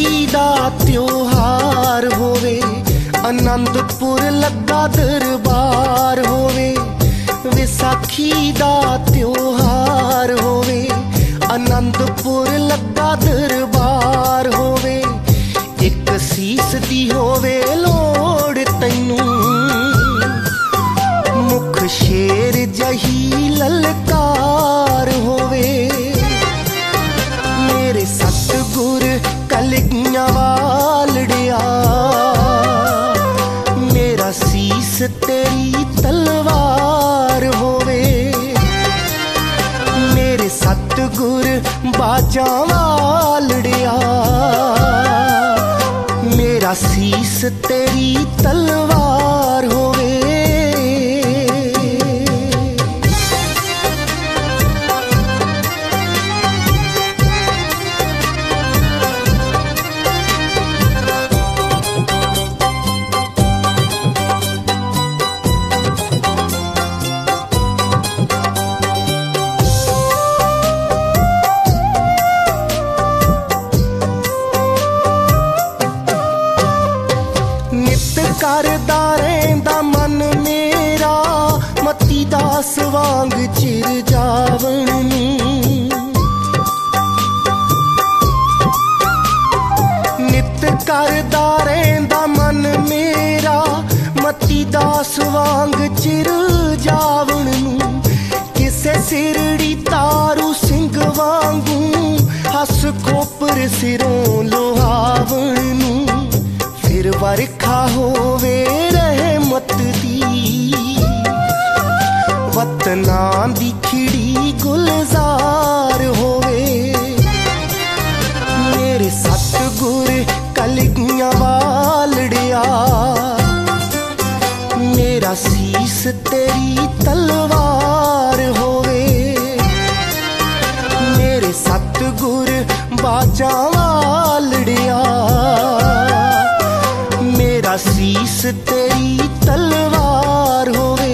दा त्योहार होवे, आनंदपुर लगा दरबार होवे। विसाखी दा त्योहार होवे, आनंदपुर लगा दरबार होवे। एक सीस दी होवे लोड़ तैनू, मुख शेर जही ललकार होवे। मेरे सतगुर कलगियां वालड़िया, मेरा सीस तेरी तलवार होवे। मेरे सतगुर बाजा वालड़िया, मेरा सीस तेरी तलवार होवे। करदा रहिंदा मन मेरा, मती दास वांग चिर जावण नूं। नित करदा रहिंदा मन मेरा, मती दास वांग चिर जावण नूं। किसे सिरड़ी तारू सिंह वांगू, हस खोपर सिरों लोहावण नूं। फिर वरखा होवे रहमत दी, वतना दी खिड़ी गुलजार होवे। मेरे सतगुर कलगियां वालड़िया, मेरा सीस तेरी तलवार होवे। मेरे सतगुर बाजा वालड़िया, मेरा सीस तेरी तलवार होवे।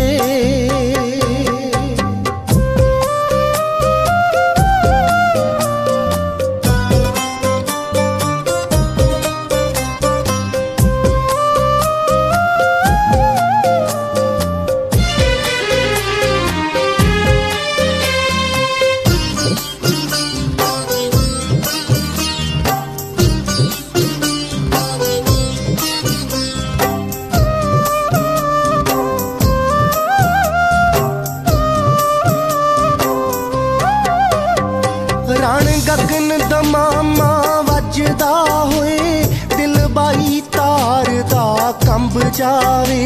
रण गगन दमामा वजदा होए, दिल बाई तार दा कंब जावे।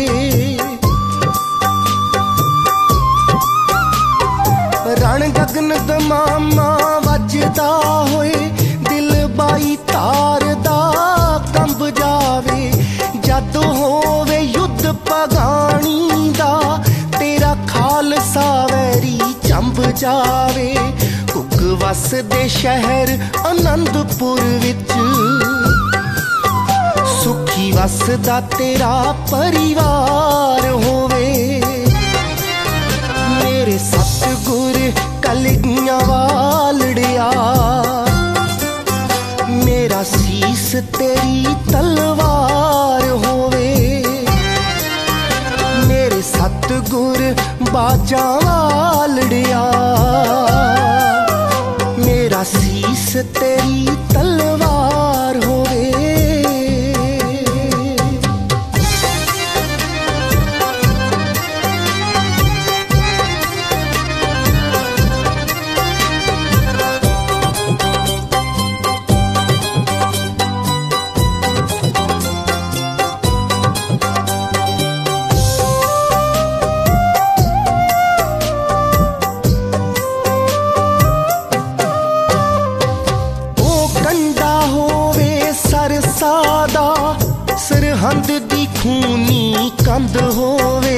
रण गगन दमामा वजदा होए, दिल बाई तार दा कंब जावे। जद होवे युद्ध पगानी दा, तेरा खालसा वैरी चंब जावे। वसदे शहर आनंदपुर विच, सुखी वसदा तेरा परिवार होवे। मेरे सतगुर कलगियां वालड़िया, मेरा सीस तेरी तलवार होवे। मेरे सतगुर बाजा वालड़िया, मेरा सीस तेरी तलवार होवे। सरसादा सरहंद दी खूनी कंध होवे।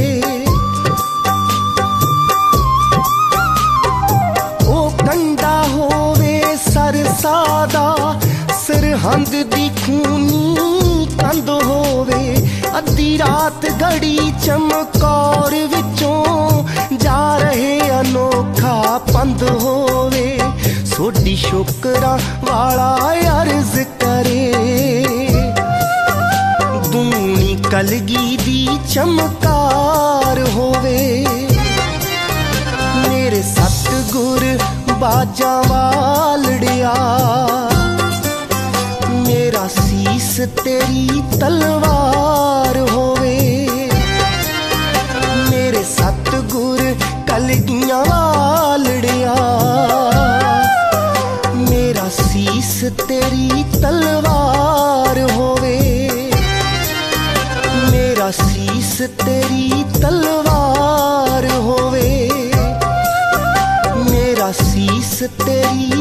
ओ कंडा होवे सरसादा सरहंद दी खूनी कंध होवे। अद्धी रात घड़ी चमकौर विचों जा रहे अनोखा पंध होवे। सोडी शुकरा वाला अर्ज कलगी दी चमकार होवे। मेरे सतगुर बाजां वालड़िया, मेरा सीस तेरी तलवार होवे। मेरे सतगुर कलगियां वालड़िया, मेरा सीस तेरी तलवार होवे। मेरा सीस तेरी तलवार होवे। मेरा सीस तेरी